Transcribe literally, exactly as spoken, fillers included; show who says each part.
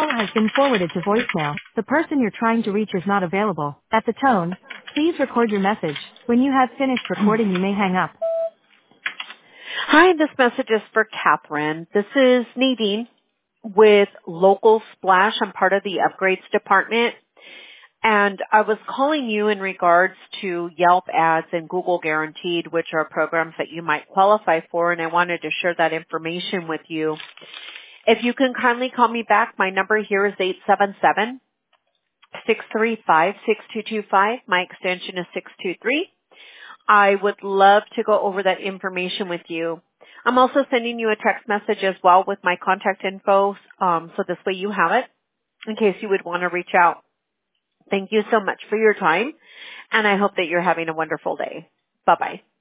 Speaker 1: call has been forwarded to voicemail. The person you're trying to reach is not available. At the tone, please record your message. When you have finished recording, you may hang up.
Speaker 2: Hi, this message is for Catherine. This is Nadine with Local Splash. I'm part of the upgrades department. And I was calling you in regards to Yelp ads and Google Guaranteed, which are programs that you might qualify for, and I wanted to share that information with you. If you can kindly call me back, my number here is eight seven seven, six three five, six two two five. My extension is six two three. I would love to go over that information with you. I'm also sending you a text message as well with my contact info, um, so this way you have it in case you would want to reach out. Thank you so much for your time, and I hope that you're having a wonderful day. Bye-bye.